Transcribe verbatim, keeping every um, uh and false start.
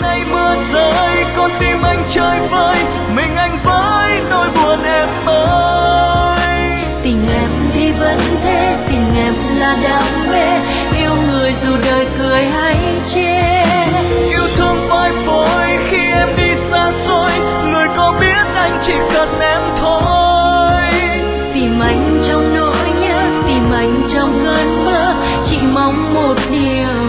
nay mưa rơi, con tim anh chơi vơi, mình anh với nỗi buồn em ơi. Tình em thì vẫn thế, tình em là đam mê, yêu người dù đời cười hay chê. Yêu thương phai phôi khi em đi xa xôi, người có biết anh chỉ cần em thôi. Tìm anh trong nỗi nhớ, tìm anh trong cơn mơ, chỉ mong một điều